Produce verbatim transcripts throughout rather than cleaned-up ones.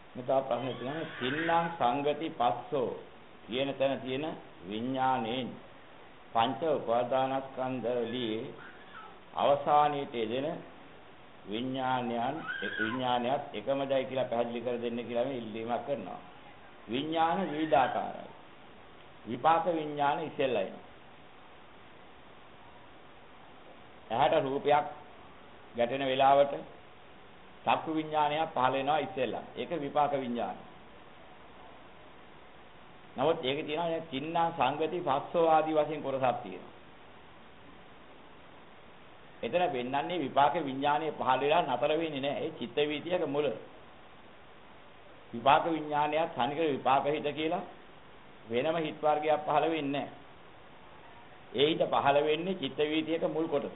මෙතන ප්‍රශ්නේ තියෙනවා තින්නම් සංගති පස්සෝ කියන තැන තියෙන විඥාණයෙන් පංච උපාදානස්කන්ධවලී අවසානයේට එදෙන විඥානයන් එක් විඥානයත් එකමදයි කියලා පැහැදිලි කර දෙන්න කියලා මේ ඉල්ලීමක් කරනවා. විඥාන විවිධාකාරයි. විපාක විඥාන ඉස්සෙල්ලයි. එහාට රූපයක් ගැටෙන වෙලාවට චක්කු විඥානය පහළ වෙනවා ඉස්සෙල්ලා. ඒක විපාක විඥානය. නමුත් ඒකේ තියෙනවා චින්නා සංගති පස්සෝ ආදී වශයෙන් කොටසක් තියෙනවා. එතන වෙන්නන්නේ විපාක විඥානයේ පහළ වෙලා නතර වෙන්නේ නැහැ. ඒ චිත්ත වීතියක මුල. විපාක විඥානයත් තනිකර විපාක හිත කියලා වෙනම හිත් වර්ගයක් පහළ වෙන්නේ නැහැ. ඒ හිත පහළ වෙන්නේ චිත්ත වීතියක මුල් කොටස.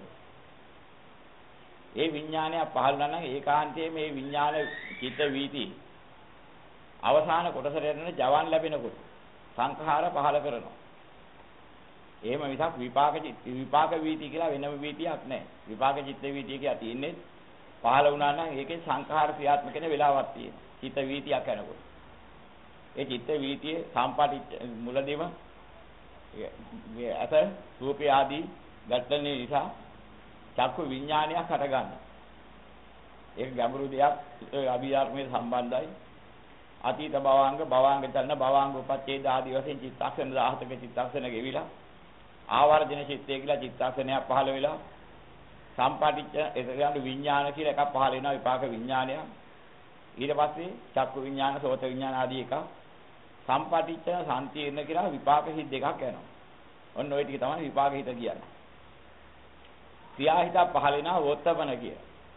ඒ විඥානය පහළ වුණා නම් ඒකාන්තයේ මේ විඥාන චිත්ත වීති අවසාන කොටසට යන ජවන් ලැබෙනකොට සංඛාර පහළ කරනවා. එහෙම මිසක් විපාක විපාක වීති කියලා වෙනම වීතියක් නැහැ. විපාක චිත්ත වීතිය කියලා තියෙන්නේ පහළ වුණා නම් ඒකේ සංඛාර ක්‍රියාත්මක වෙන වෙලාවක් තියෙනවා. චිත්ත වීතියක් යනකොට. ඒ චිත්ත වීතියේ සම්පාටි මුලදීම මේ අත රූපය ආදී ගැටෙන නිසා චක්කු විඥානයක් හට ගන්නවා. ඒක ගැඹුරු දෙයක් අභිධර්මයේ සම්බන්ධයි. අතීත භවාංග භවාංග චලන භවාංග උපච්ඡේද ආදී වශයෙන් චිත්තක්ෂණ දහසක චිත්තක්ෂණ ගෙවිලා ආවර්ජන චිත්තය කියලා චිත්තක්ෂණයක් පහළ වෙලා සම්පාටිච්ච එතන විඥාන කියලා එකක් පහළ වෙනවා විපාක විඥානය. ඊට පස්සේ චක්කු විඥාන සෝත විඥාන ආදී එක සම්පාටිච්ච සම්තිර්ණ කියලා විපාක හිත් දෙකක් යනවා. ඔන්න ওই ටික තමයි විපාක හිත කියන්නේ. ක්‍රියාහිත පහළ වෙනවා වෝත්තපන කිය.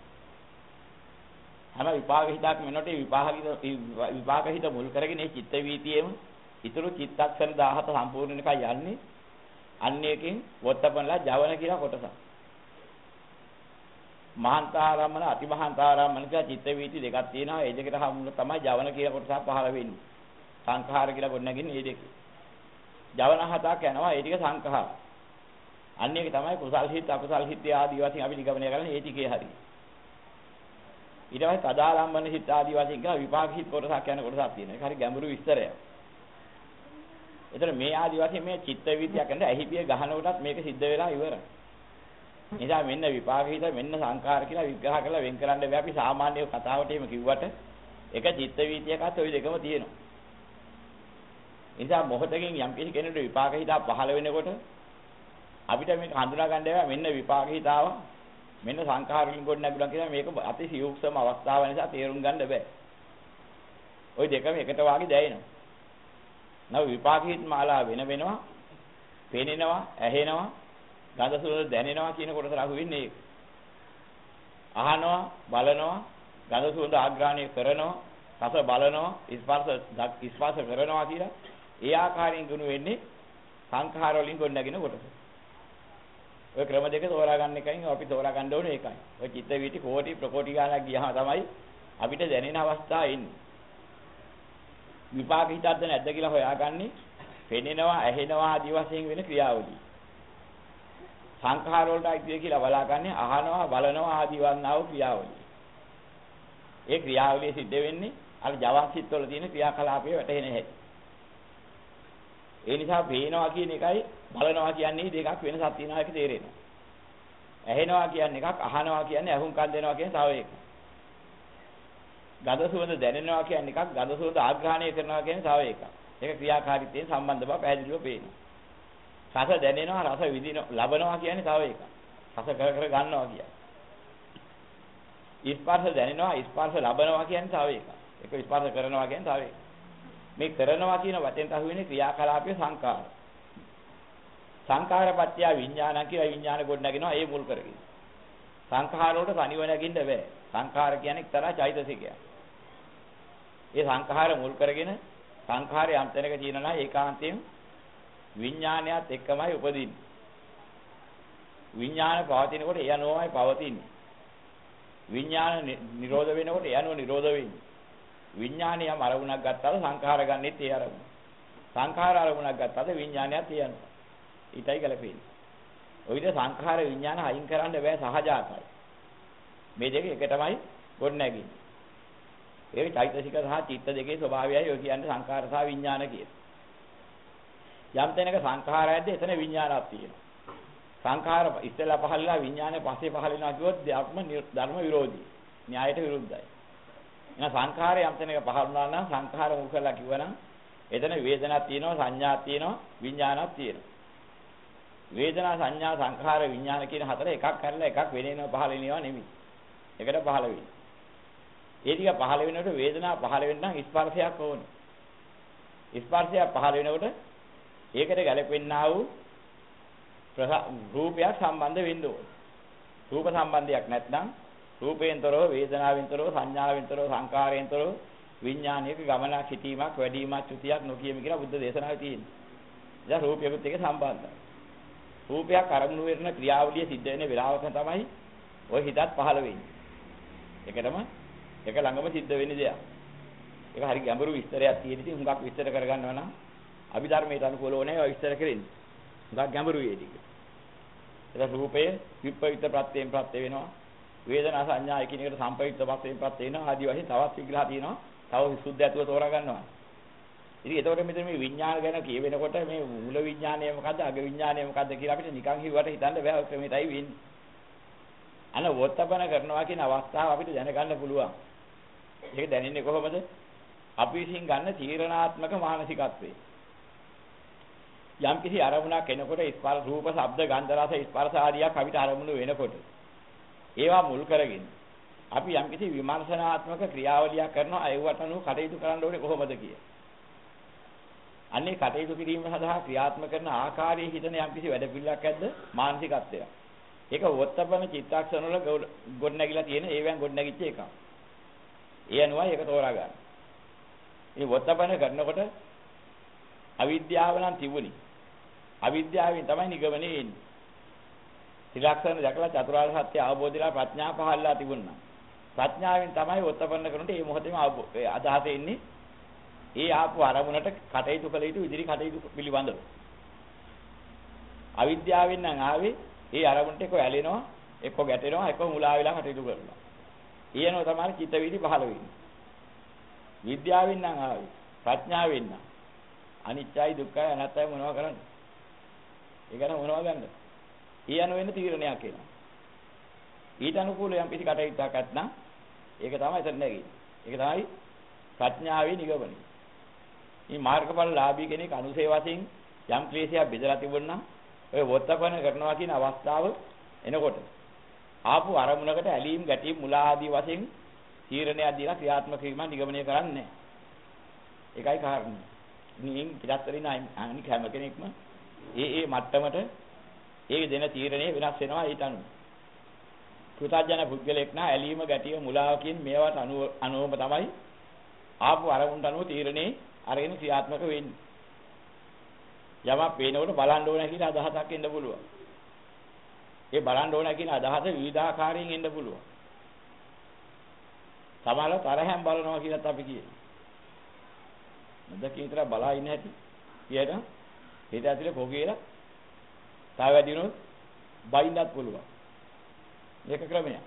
හැම විපාක හිතක් වෙනකොට විපාක හිත විපාක හිත මුල් කරගෙන මේ චිත්ත වීතියෙම ඊතුරු චිත්තක්ෂණ දහසට සම්පූර්ණ එකයි යන්නේ. අන්නේකින් වෝත්තපනලා ජවන කියලා කොටසක්. මහාන්තාරම්මන අතිමහාන්තාරම්මන කියලා චිත්ත වීති දෙකක් තියෙනවා. ඒ දෙකට හමුන තමයි ජවන කියලා කොටසක් පහළ වෙන්නේ. සංඛාර කියලා ගොඩනගින්නේ මේ දෙක. ජවන හතක් යනවා ඒ ටික සංඛාර. අන්න ඒක තමයි කුසල් හිත් අකුසල් හිත් ආදී වශයෙන් අපි නිගමනය කරන්නේ ඒ ටිකේ හරිය. ඊට පස්සේ තදාලම්බන හිත් ආදී වශයෙන් කියලා විපාක හිත් කොටසක් යන කොටසක් තියෙනවා. ඒක හරි ගැඹුරු විස්තරයක්. එතන මේ ආදී වශයෙන් මේ චිත්ත වීතියක් කරන ඇහිපිය ගහන කොටත් මේක සිද්ධ වෙලා ඉවරයි. එනිසා මෙන්න විපාක හිත මෙන්න සංඛාර කියලා විග්‍රහ කරලා වෙන් කරන්න බෑ. අපි සාමාන්‍ය කතාවට එහෙම කිව්වට එක චිත්ත වීතියකත් ওই දෙකම තියෙනවා. එනිසා මොහොතකින් යම් කිසි කෙනෙකුට විපාක හිත පහළ වෙනකොට අපිට මේක හඳුනා ගන්න බෑ මෙන්න විපාක හිතාව මෙන්න සංඛාර වලින් ගොඩ නැගුණා කියලා මේක අති සියුක්ෂම අවස්ථාව නිසා තේරුම් ගන්න බෑ. ওই දෙකම එකට වාගේ දැනෙනවා. නව විපාක හිත මාලා වෙන වෙනවා, පේනෙනවා, ඇහෙනවා, ගඳ සුවඳ දැනෙනවා කියන කොටස අහු වෙන්නේ ඒක. අහනවා, බලනවා, ගඳ සුවඳ ආග්‍රහණය කරනවා, රස බලනවා, ස්පර්ශ ස්පර්ශ කරනවා කියලා ඒ ආකාරයෙන් ගුණ වෙන්නේ සංඛාර වලින් ගොඩ නැගින කොටස. ඔය ක්‍රම දෙක තෝරා ගන්න එකයි අපි තෝරා ගන්න ඕනේ ඒකයි. ඔය චිත්ත වීති කෝටි ප්‍රකෝටි ගානක් ගියාම තමයි අපිට දැනෙන අවස්ථාව එන්නේ. විපාක හිතක්ද නැද්ද කියලා හොයාගන්නේ පෙනෙනවා, ඇහෙනවා ආදී වශයෙන් වෙන ක්‍රියාවලිය. සංඛාර වලට අයිතිය කියලා බලාගන්නේ අහනවා, බලනවා ආදී වන්නා වූ ක්‍රියාවලිය. ඒ ක්‍රියාවලිය සිද්ධ වෙන්නේ අර ජවන් සිත් වල තියෙන ක්‍රියාකලාපයේ වැටෙන හැටි. ඒ නිසා පේනවා කියන එකයි බලනවා කියන්නේ දෙකක් වෙනසක් තියෙනවා ඒක තේරෙනවා. ඇහෙනවා කියන්නේ එකක්, අහනවා කියන්නේ අහුම්කම් දෙනවා කියන තව එකක්. ගඳ සුවඳ දැනෙනවා කියන්නේ එකක්, ගඳ සුවඳ ආග්‍රහණය කරනවා කියන්නේ තව එකක්. ඒක ක්‍රියාකාරීත්වයෙන් සම්බන්ධ බව පැහැදිලිව පේනවා. රස දැනෙනවා, රස විඳිනවා, ලබනවා කියන්නේ තව එකක්. රස කර කර ගන්නවා කියන්නේ. ස්පර්ශ දැනෙනවා, ස්පර්ශ ලබනවා කියන්නේ තව එකක්. ඒක ස්පර්ශ කරනවා කියන්නේ තව එකක්. මේ කරනවා කියන වචෙන් අහුවෙන්නේ ක්‍රියාකලාපයේ සංකාර. සංකාරපත්‍ය විඥාන කියලා විඥාන ගොඩ නැගෙනවා ඒ මුල් කරගෙන. සංඛාර වලට තනිව නැගින්න බෑ. සංඛාර කියන්නේ එක්තරා චෛතසිකයක්. ඒ සංඛාර මුල් කරගෙන සංඛාරයේ අන්තනක තියෙනවා ඒකාන්තයෙන් විඥානයත් එක්කමයි උපදින්නේ. විඥාන පවතිනකොට එය නොමයි පවතින්නේ. විඥාන නිරෝධ වෙනකොට එය නො නිරෝධ වෙන්නේ. විඥානියම අරමුණක් ගත්තාම සංඛාර ගන්නෙත් ඒ අරමුණ. සංඛාර අරමුණක් ගත්තාද විඥානයත් ඒ යනවා. ඊටයි ගැලපෙන්නේ. ඔය විදිහ සංඛාර විඥාන අයින් කරන්න බෑ සහජාතයි. මේ දෙක එක තමයි ගොඩ නැගින්නේ. ඒ චෛතසික සහ චිත්ත දෙකේ ස්වභාවයයි ඔය කියන්නේ සංඛාර සහ විඥාන කියන. යම් තැනක සංඛාරයක්ද එතන විඥානක් තියෙනවා. සංඛාර ඉස්සෙල්ලා පහළලා විඥානේ පස්සේ පහළ වෙනවා කිව්වොත් ධර්ම ධර්ම විරෝධී. න්‍යායට විරුද්ධයි. එහෙනම් සංඛාරය යම් තැනක පහළ වුණා නම් සංඛාර මුල් කරලා කිව්වනම් එතන වේදනාවක් තියෙනවා සංඥාවක් තියෙනවා විඥානයක් තියෙනවා. වේදනා සංඥා සංඛාර විඥාන කියන හතර එකක් කරලා එකක් වෙනේනවා පහළ වෙනවා නෙමෙයි. එකට පහළ වෙන්නේ. ඒ ටික පහළ වෙනකොට වේදනාව පහළ වෙන්න නම් ස්පර්ශයක් ඕනේ. ස්පර්ශය පහළ වෙනකොට ඒකට ගැලපෙන්නා වූ රූපයක් සම්බන්ධ වෙන්න ඕනේ. රූප සම්බන්ධයක් නැත්නම් රූපයෙන්තරව වේදනාවෙන්තරව සංඥාවෙන්තරව සංකාරයෙන්තරව විඥානයක ගමනක් සිටීමක් වැඩිවීමක් චුතියක් නොකියම කියලා බුද්ධ දේශනාවේ තියෙනවා. දැන් රූපයකට එක සම්බන්ධයි. රූපයක් අරමුණු වෙන ක්‍රියාවලිය සිද්ධ වෙන වෙලාවක තමයි ওই හිතත් පහළ වෙන්නේ. ඒකටම ඒක ළඟම සිද්ධ වෙන්නේ දෙයක්. ඒක හරි ගැඹුරු විස්තරයක් තියෙන ඉතින් හුඟක් විස්තර කරගන්නවා නම් අභිධර්මයට අනුකූලව නෑ ඔය විස්තර කරන්නේ. හුඟක් ගැඹුරුයි ඒක. ඒක රූපයේ විපරිත ප්‍රත්‍යයෙන් ප්‍රත්‍ය වෙනවා. වේදනා සංඥා එකිනෙකට සම්ප්‍රයුක්ත ප්‍රත්‍යයෙන් ප්‍රත්‍ය වෙනවා. ආදී වශයෙන් තවත් විග්‍රහ තියෙනවා. තව විසුද්ධි ඇතුව තෝරා ගන්නවා. ඉතින් ඒතකොට මෙතන මේ විඥාන ගැන කියවෙනකොට මේ මූල විඥානය මොකද්ද අග විඥානය මොකද්ද කියලා අපිට නිකන් හිව්වට හිතන්න බෑ. ඔය ක්‍රමයටයි වෙන්නේ. අන වොත්තපන කරනවා කියන අවස්ථාව අපිට දැනගන්න පුළුවන්. ඒක දැනෙන්නේ කොහොමද? අපි විසින් ගන්න තීරණාත්මක මානසිකත්වය. යම් කිසි අරමුණක් එනකොට ස්පර්ශ රූප ශබ්ද ගන්ධ රස ස්පර්ශ ආදියක් අපිට අරමුණු වෙනකොට ඒවා මුල් කරගෙන අපි යම් කිසි විමර්ශනාත්මක ක්‍රියාවලියක් කරනවා ඒවට අනුව කටයුතු කරන්න ඕනේ කොහොමද කිය. අන්නේ කටයුතු කිරීම සඳහා ක්‍රියාත්මක කරන ආකාරයේ හිතන යම් කිසි වැඩ පිළිලක් ඇද්ද මානසිකත්වය. ඒක වොත්තපන චිත්තක්ෂණ වල ගොඩනැගිලා තියෙන ඒවෙන් ගොඩනැගිච්ච එකක්. ඒ අනුවයි ඒක තෝරා ගන්න. මේ වොත්තපන කරනකොට අවිද්‍යාව නම් තිබුණි. අවිද්‍යාවෙන් තමයි නිගමනේ එන්නේ. ත්‍රිලක්ෂණ දැකලා චතුරාර්ය සත්‍ය අවබෝධයලා ප්‍රඥා පහළලා තිබුණා. ප්‍රඥාවෙන් තමයි වොත්තපන කරනකොට මේ මොහොතේම අදහස එන්නේ. ඒ ආපු අරමුණට කටයුතු කළ යුතු ඉදිරි කටයුතු පිළිබඳව. අවිද්‍යාවෙන් නම් ආවේ ඒ අරමුණට එක්ක ඇලෙනවා, එක්ක ගැටෙනවා, එක්ක මුලා වෙලා කටයුතු කරනවා. ඊයනෝ තමයි චිත්ත වීදි පහළ වෙන්නේ. විද්‍යාවෙන් නම් ආවේ ප්‍රඥාවෙන් නම් අනිත්‍යයි දුක්ඛයි අනාත්තයි මොනව කරන්නේ? ඒක නම් මොනව ගන්නද? ඊයනෝ වෙන තීරණයක් එනවා. ඊට අනුකූල යම් කිසි කටයුත්තක් නැත්නම් ඒක තමයි එතන නැගෙන්නේ. ඒක තමයි ප්‍රඥාවේ නිගමනය. මේ මාර්ගඵල ලාභී කෙනෙක් අනුසේ වශයෙන් යම් ක්ලේශයක් බෙදලා තිබුණා ඔය වොත්තපන කරනවා කියන අවස්ථාව එනකොට ආපු අරමුණකට ඇලීම් ගැටීම් මුලා ආදී වශයෙන් තීරණයක් දීලා ක්‍රියාත්මක වීම නිගමනය කරන්නේ. ඒකයි කාරණේ. නිින් කිරත්තරින අනික හැම කෙනෙක්ම ඒ ඒ මට්ටමට ඒ දෙන තීරණය වෙනස් වෙනවා ඊට අනුව. කෘතඥ පුද්ගලෙක් නා ඇලීම ගැටීම මුලාව කියන මේවට අනුව අනුවම තමයි ආපු අරමුණට අනුව තීරණේ අරගෙන ක්‍රියාත්මක වෙන්නේ. යමක් පේනකොට බලන්න ඕන කියන අදහසක් එන්න පුළුවන්. ඒ බලන්න ඕන කියන අදහස විවිධාකාරයෙන් එන්න පුළුවන්. සමහරව තරහෙන් බලනවා කියලාත් අපි කියනවා. නැදක විතර බලා ඉන්න හැටි කියන හිත ඇතුලේ පොගේලා තාව වැඩි වුණොත් බයින්නත් පුළුවන්. මේක ක්‍රමයක්.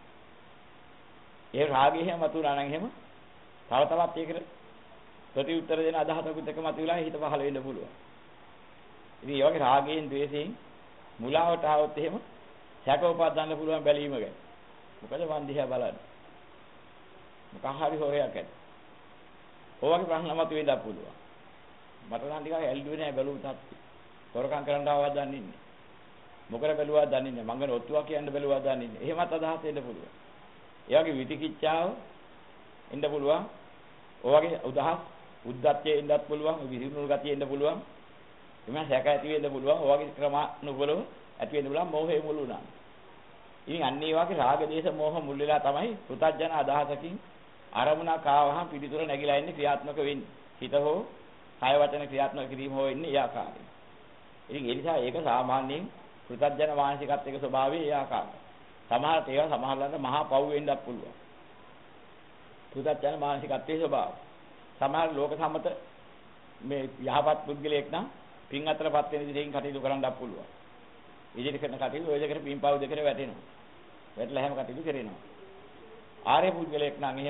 ඒ රාගය හැම වතුනා නම් එහෙම තව තවත් ඒකට ප්‍රති උත්තර දෙන අදහසකුත් එක මතුවලා හිත පහළ වෙන්න පුළුවන්. ඉතින් ඒ වගේ රාගයෙන් ද්වේෂයෙන් මුලාවට ආවොත් එහෙම සැක උපදවන්න පුළුවන් බැලීම ගැන. මොකද මන් දිහා බලන්න. මොකක් හරි හොරයක් ඇති. ඔයගේ ප්‍රශ්න මතුවෙන්න පුළුවන්. මට නම් ටිකක් ඇල්ලුවේ නෑ බැලුව තාත්ති. තොරකම් කරන්න ආවද දන්නේ නැහැ. මොකද බැලුවාද දන්නේ නැහැ. මං ගන ඔත්තුවක් කියන්න බැලුවාද දන්නේ නැහැ. එහෙමත් අදහස් එන්න පුළුවන්. ඒ වගේ විතිකිච්ඡාව එන්න පුළුවන්. ඔය වගේ උදහස් උද්දච්චය එන්නත් පුළුවන්. විහිුණු ගතිය එන්න පුළුවන්. එමය සැක ඇති වෙන්න පුළුවන්. ඔය වගේ ක්‍රමානුකූලව ඇති වෙන්න පුළුවන් මෝහය මුල් වුණා. ඉතින් අන්න ඒ වගේ රාග දේශ මෝහ මුල් වෙලා තමයි පුතඥ අදහසකින් අරමුණක් ආවහම පිළිතුර නැగిලා ඉන්නේ ක්‍රියාත්මක වෙන්නේ. හිත හෝ කාය වචන ක්‍රියාත්මක කිරීම හෝ ඉන්නේ ඒ ආකාරයෙන්. ඉතින් ඒ නිසා ඒක සාමාන්‍යයෙන් පුතඥ මානසිකත්වයක ස්වභාවය ඒ ආකාරයි. සමහරට ඒවා සමහරවල්ලාට මහා පව් වෙන්නත් පුළුවන්. පුතඥ මානසිකත්වයේ ස්වභාවය. සමහර ලෝක සම්මත මේ යහපත් පුද්ගලයෙක් නම් පින් අතරපත් වෙන විදිහකින් කටයුතු කරන්නත් පුළුවන්. ඉදිරි කරන කටයුතු ඔය දෙකට පින් පව් දෙකට වැටෙනවා. වැටලා හැම කටයුතු කරනවා. ආර්ය පුද්ගලයෙක් නම් එහෙම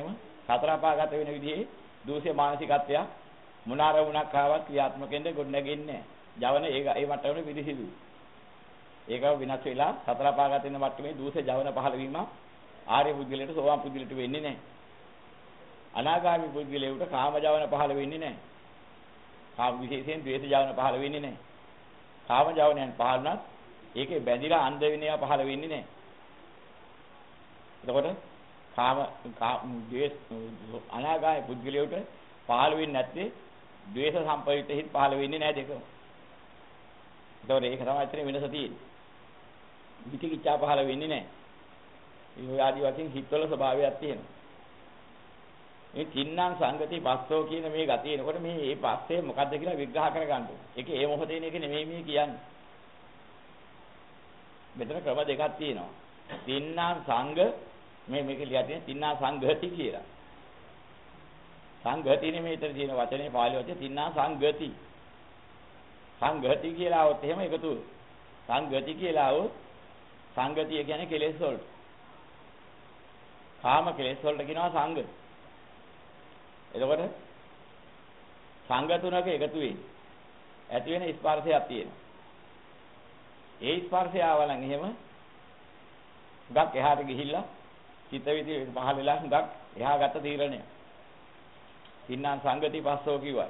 සතර අපාගත වෙන විදිහේ දූෂ්‍ය මානසිකත්වය මොනාර වුණක් ආවත් ක්‍රියාත්මකෙන්ද ගොඩ නැගෙන්නේ නැහැ. ජවන ඒක ඒ මට්ටමේ පිළිසිදු. ඒක විනාශ වෙලා සතර අපාගත වෙන මට්ටමේ දූෂ්‍ය ජවන පහළ වීම ආර්ය පුද්ගලයාට සෝවාන් පුද්ගලයාට වෙන්නේ නැහැ. අනාගාමී පුද්ගලයාට කාම ජවන පහළ වෙන්නේ නැහැ. කාම විශේෂයෙන් ද්වේෂ ජවන පහළ වෙන්නේ නැහැ. කාම ජවනයන් පහළනත් ඒකේ බැඳිලා අන්ධ විනය පහළ වෙන්නේ නැහැ. එතකොට කාම ද්වේෂ අනාගාමී පුද්ගලයාට පහළ වෙන්නේ නැත්තේ ද්වේෂ සම්පවිත හිත් පහළ වෙන්නේ නැහැ දෙකම. එතකොට ඒක තමයි ඇත්තට වෙනස තියෙන්නේ. විචිකිච්ඡා පහළ වෙන්නේ නැහැ. ඒ ආදි වශයෙන් හිතවල ස්වභාවයක් තියෙනවා. මේ තින්නම් සංගති පස්සෝ කියන මේ ගතිය එනකොට මේ මේ පස්සේ මොකද්ද කියලා විග්‍රහ කරගන්න ඕනේ. ඒක ඒ මොහොතේන එක නෙමෙයි මේ කියන්නේ. මෙතන ක්‍රම දෙකක් තියෙනවා. තින්නම් සංග මේ මේක ලියලා තියෙන තින්නම් සංගති කියලා. සංගති නෙමෙයි මෙතන තියෙන වචනේ පාලි වචනේ තින්නම් සංගති. සංගති කියලා આવොත් එහෙම එකතු. සංගති කියලා આવොත් සංගතිය කියන්නේ කෙලෙස් වලට. කාම කෙලෙස් වලට කියනවා සංග. එතකොට සංග තුනක එකතු වෙයි. ඇති වෙන ස්පර්ශයක් තියෙනවා. ඒ ස්පර්ශය ආවනම් එහෙම හුඟක් එහාට ගිහිල්ලා චිත්ත විදි පහළ වෙලා හුඟක් එහා ගත තීරණය. තින්නම් සංගති පස්සෝ කිව්වා.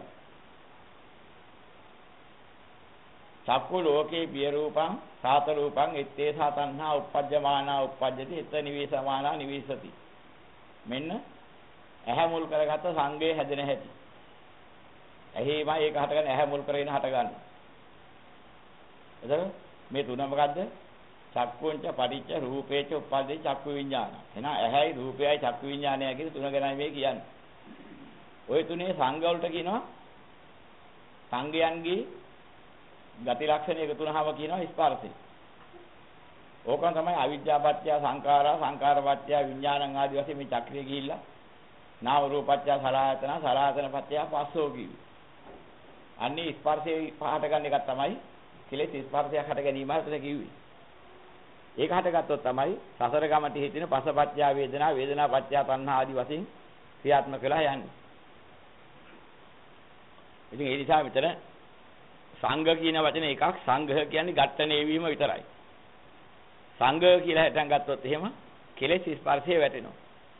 චක්කු ලෝකේ පිය රූපං සාත රූපං ඉත්තේ සාතන්හා uppajjamaana uppajjati එත නිවේසමානා නිවේසති. මෙන්න ඇහැ මුල් කරගත්ත සංගේ හැදෙන හැටි. ඇහිමයි ඒක හටගන්න ඇහැ මුල් කරගෙන හටගන්න. එතකොට මේ තුන මොකද්ද? චක්කුංච පටිච්ච රූපේච උප්පද්දේ චක්කු විඥාන. එහෙනම් ඇහැයි රූපයයි චක්කු විඥානයයි කියන තුන ගැනයි මේ කියන්නේ. ওই තුනේ සංග වලට කියනවා සංගයන්ගේ ගති ලක්ෂණ එකතු වුනහම කියනවා ස්පර්ශය. ඕකම තමයි අවිද්‍යාපත්‍ය සංඛාරා සංඛාරපත්‍ය විඥානං ආදී වශයෙන් මේ චක්‍රිය ගිහිල්ලා නාම රූපපත්‍ය සලආයතන සලආයතනපත්‍ය පස්සෝ කිව්වේ. අන්නේ ස්පර්ශයේ පහට ගන්න එකක් තමයි කෙලෙස් ස්පර්ශයක් හට ගැනීම හිතට කිව්වේ. ඒක හටගත්තොත් තමයි සසර ගමට හිතෙන පසපත්‍ය වේදනා වේදනාපත්‍ය තණ්හා ආදී වශයෙන් ක්‍රියාත්මක වෙලා යන්නේ. ඉතින් ඒ නිසා මෙතන සංඝ කියන වචනේ එකක් සංඝ කියන්නේ ඝට්ටනේ වීම විතරයි. සංඝ කියලා හිතන් ගත්තොත් එහෙම කෙලෙස් ස්පර්ශයේ වැටෙනවා.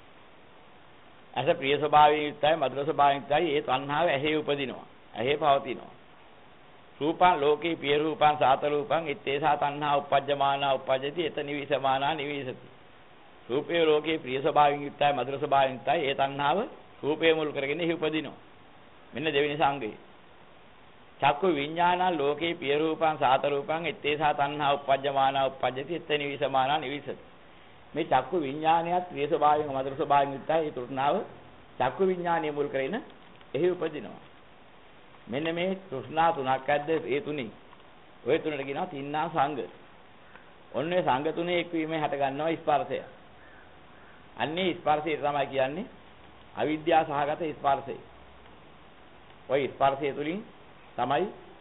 අස ප්‍රිය ස්වභාවයෙන් යුක්තයි මధుර ස්වභාවයෙන් යුක්තයි ඒ තණ්හාව ඇහි උපදිනවා. ඇහි පවතිනවා. රූපං ලෝකේ පිය රූපං සාත රූපං ඉත්තේසා තණ්හා uppajjamaana uppajjati එත නිවිසමානා නිවිසති. රූපේ ලෝකේ ප්‍රිය ස්වභාවයෙන් යුක්තයි මధుර ස්වභාවයෙන් යුක්තයි ඒ තණ්හාව රූපේ මුල් කරගෙන එහි උපදිනවා. මෙන්න දෙවෙනි සංඝය. චක්කු විඥාන ලෝකේ පිය රූපං සාත රූපං ඉත්තේසා තණ්හා uppajjamaana uppajjati එත නිවිසමානා නිවිසති. මේ චක්කු විඥානයත් ප්‍රිය ස්වභාවයෙන් මధుර ස්වභාවයෙන් යුක්තයි ඒ තෘෂ්ණාව චක්කු විඥානීය මුල් කරගෙන එහි උපදිනවා. මෙන්න මේ තෘෂ්ණා තුනක් ඇද්ද ඒ තුنين. ඔය තුනට කියනවා තින්නා සංග. ඔන්නේ සංග තුනේ එක්වීමෙන් හට ගන්නවා ස්පර්ශය. අන්නේ ස්පර්ශය තමයි කියන්නේ අවිද්‍යාව සහගත ස්පර්ශය. ওই ස්පර්ශය තුලින් තමයි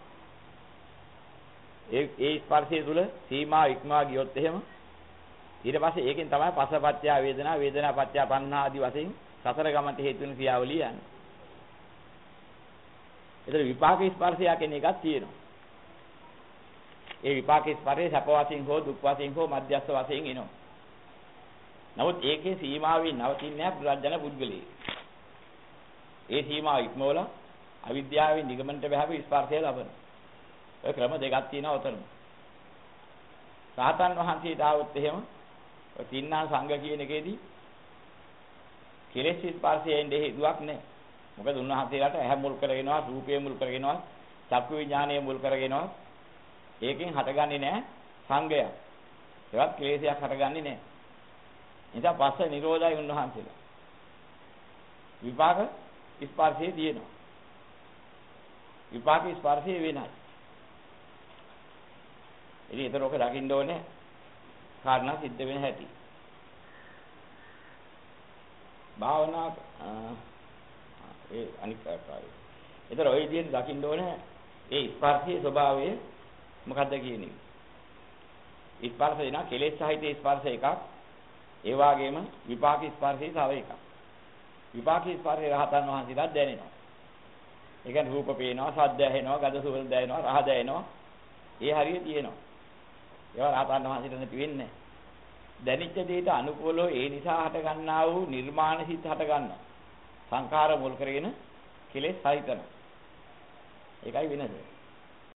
ඒ ඒ ස්පර්ශය තුල සීමා ඉක්මවා ගියොත් එහෙම ඊට පස්සේ ඒකෙන් තමයි පසපත්‍ය වේදනා වේදනාපත්‍ය තණ්හා ආදී වශයෙන් සතර ගමන්ට හේතු වෙන ක්‍රියාවලිය යන්නේ. ඒතර විපාක ස්පර්ශය කියන එකක් තියෙනවා. ඒ විපාක ස්පර්ශය සැප වශයෙන් හෝ දුක් වශයෙන් හෝ මධ්‍යස්ථ වශයෙන් එනවා. නමුත් ඒකේ සීමාවෙ නවතින්නේ පුරාජන පුද්ගලයේ. ඒ සීමාව ඉක්මවලා අවිද්‍යාවෙන් නිගමනට බහැපු ස්පර්ශය ලබන. ඔය ක්‍රම දෙකක් තියෙනවා උතන. සාතන් වහන්සේට ආවොත් එහෙම ඔය තින්නා සංඝ කියන එකේදී කෙලෙස් ස්පර්ශයෙන් දෙහිදුවක් නැහැ. මොකද උන්වහන්සේලාට ඇහැ මුල් කරගෙනවා රූපය මුල් කරගෙනවා චක්කු විඥානය මුල් කරගෙනවා ඒකෙන් හටගන්නේ නැහැ සංගය. ඒවත් ක්ලේශයක් හටගන්නේ නැහැ. නිසා පස්ස නිරෝධයි උන්වහන්සේලා. විපාක ස්පර්ශයේ තියෙනවා. විපාක ස්පර්ශයේ වෙනයි. ඉතින් ඒතර ඔක දකින්න ඕනේ කාරණා සිද්ධ වෙන හැටි. භාවනා ඒ අනිත් ආකාරය. ඒතර ඔය විදිහට දකින්න ඕනේ ඒ ස්පර්ශයේ ස්වභාවය මොකද්ද කියන්නේ. ස්පර්ශය නා කෙලෙස් සහිත ස්පර්ශ එකක්. ඒ වගේම විපාක ස්පර්ශය තව එකක්. විපාකී ස්පර්ශේ රහතන් වහන්සේලා දැනෙනවා. ඒ කියන්නේ රූප පේනවා, ශබ්ද ඇහෙනවා, ගඳ සුවඳ දැනෙනවා, රහ දැනෙනවා. ඒ හරිය තියෙනවා. ඒවා රහතන් වහන්සේට නැති වෙන්නේ නැහැ. දැනිච්ච දෙයට අනුකූලව ඒ නිසා හට ගන්නා වූ නිර්මාණ සිත් හට ගන්නවා. සංඛාර මුල් කරගෙන කෙලෙස් සහිතන. ඒකයි වෙනස.